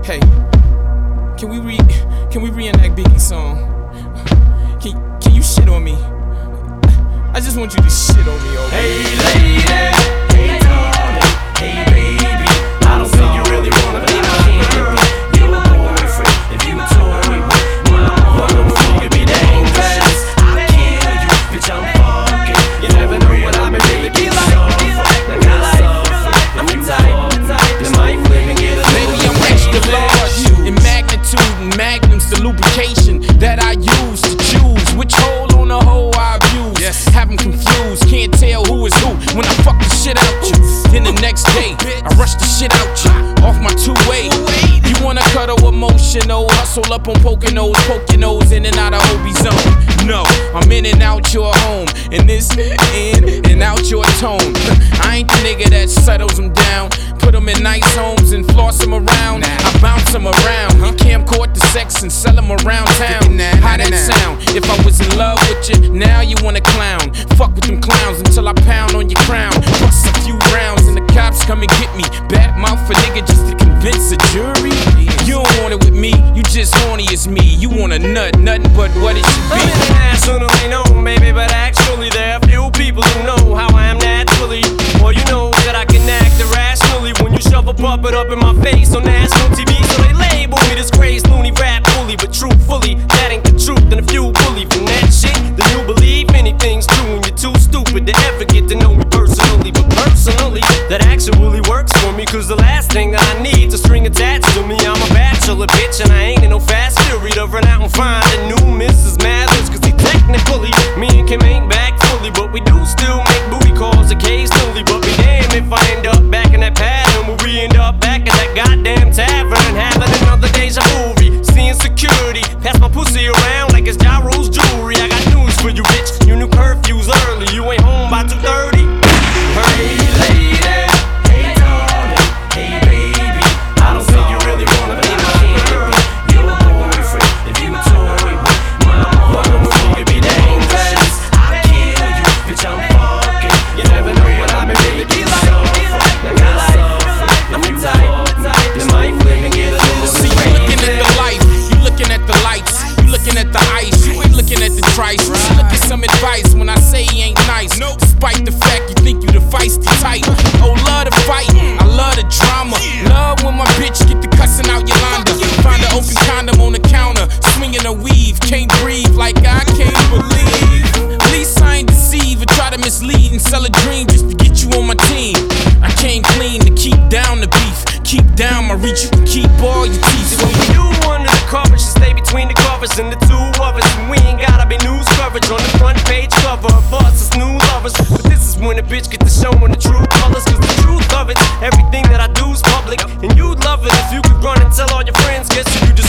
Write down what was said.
Hey, can we reenact Biggie's song? Can you shit on me? I just want you to shit on me, okay? Hey lady, hey darling, hey baby, I don't think you really wanna be my girl. You're a boyfriend if you toy with my mama. You could be dangerous, I'll kill you, bitch, I'm fucking. You never know what I may really be like. Like I suffer, if you tight, then might flip and get a little. Baby, I'm extra large in magnitude and magnums, the lubrication that I use to choose which hole on the hole I abuse. Yes. Have them confused, can't tell who is who when I fuck the shit out you. Then the next day, I rush the shit out you off my two-way. You wanna cuddle emotional, hustle up on Poconos, poke your nose in and out of Obi zone. No, I'm in and out your home, and this in and out your tone. I ain't the nigga that settles them down, put them in nice homes and floss them around. I bounce them around, camcord the sex and sell them around town. How that sound? If I was in love with you, now you wanna clown. Fuck with them clowns until I pound on your crown. Bust a few rounds and the cops come and get me. Bad mouth for nigga just to convince a jury. You don't want it with me, you just horny as me. You want a nut, nothing but what it should be. Internationally known, baby, but actually there are few people who know how I am naturally. Well, you know that I can act irrationally when you shove a puppet up in my face on national TV. So they label me disgrace, loony rap bully, but truthfully, that ain't the truth. And if you believe in that shit, then you believe anything's true. And you're too stupid to ever get to know me personally. But personally, that actually works for me, cause the last thing that I need is a string attached to me. I'm a bachelor, bitch, and I ain't in no fast fury to run out and find a new Mrs. Mathers. Cause he technically, me and Kim ain't back fully, but we do still make booty calls occasionally. But be damn if I end up back in that pattern where we end up back at that goddamn tavern, having another deja vu, seeing security pass my pussy around like it's Ja Rule's jewelry. I got news for you, bitch, you knew curfew's early, you ain't home by 2:30. Hey lady, hey darling, hey baby, I don't think you really wanna be my girl. You're a boyfriend if you toy with my mama. You could be dangerous, I'll kill you, bitch, I'm fucking. You never know what I may really be like. Like I suffer, if you tight, then might flip and get a little. See, you looking at the life, you looking at the lights, you looking at the ice, you ain't looking at the trice. You look at some advice when I say he ain't nice, despite the fact you think you the feisty type. Oh, love the fight, I love the drama. Love when my bitch get the cussing out Yolanda. Find an open condom on the counter, swinging a weave, can't breathe like I can't believe. At least I ain't deceive or try to mislead and sell a dream just to get you on my team. I came clean to keep down the beef, keep down my reach, you can keep all your teeth. When we do under the covers, should stay between the covers and the two of us. And we ain't gotta be news coverage on the front page cover of us as new lovers. But this is when a bitch get to showing the true colors, cause the truth of it, everything that I do is public. And you'd love it if you could run and tell all your friends. Guess you just